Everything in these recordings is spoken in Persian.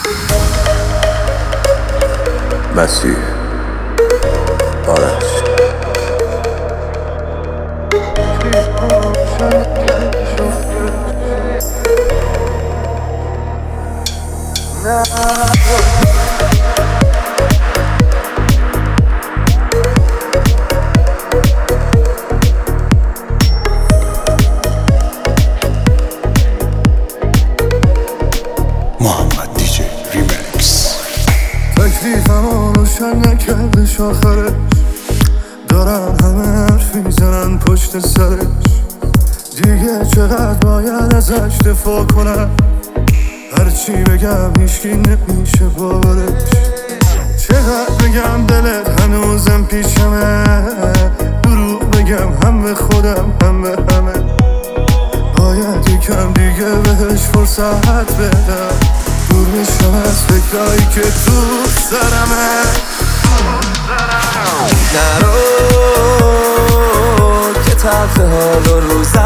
مسیح آرش محمد دیجی ریمکس. تکلیفمو روشن نکردش آخرش، دارن همه حرف میزنن پشت سرش. دیگه چقدر باید ازش دفاع کنم، هرچی بگم هیچکی نمیشه باورش. چقدر بگم دلت هنوزم پیشمه، دروغ بگم هم به خودم هم به همه. باید یکم دیگه بهش فرصت بدم، دور میشم از فکرایی که تو سرمه. نرو که تلخ حال و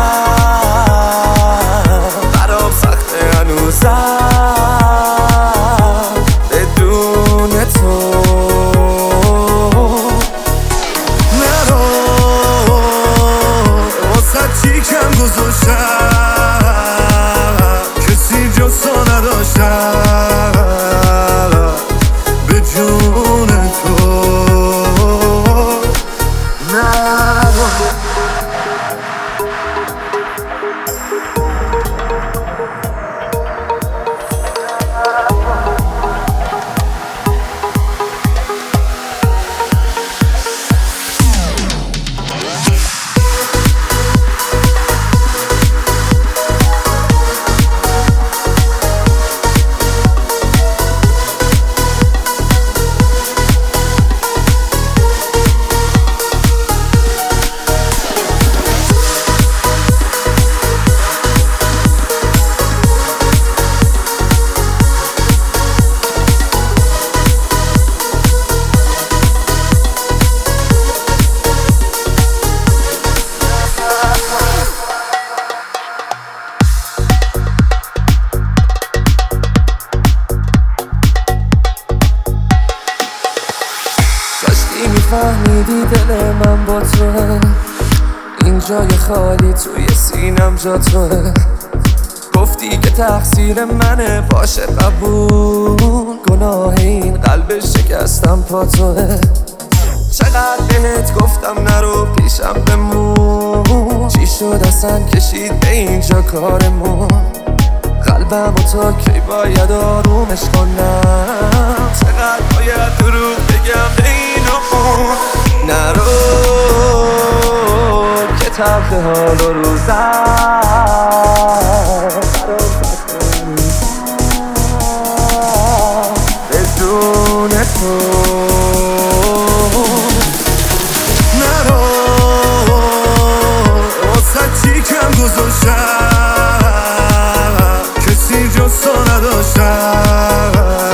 روزم برام سخته هنوزم بدون تو. نرو واسه چی کم گذاشتم، کسی جز تو نداشتم به جون تو. نرو میفهمیدی دل من با توه، این جای خالی توی سینم جا توه. گفتی که تقصیر منه باشه قبول، گناه این قلب شکستم پا توه. چقدر بهت گفتم نرو پیشم بمون، چی شد اصلا کشید به اینجا کارمون. قلبم و تا کی باید آرومش کنم، چقدر باید دروغ بگم به این و اون. نرو که تلخ حال و روزم بدون تو. نرو واسه چی کم گذاشتم، کسی جز تو نداشتم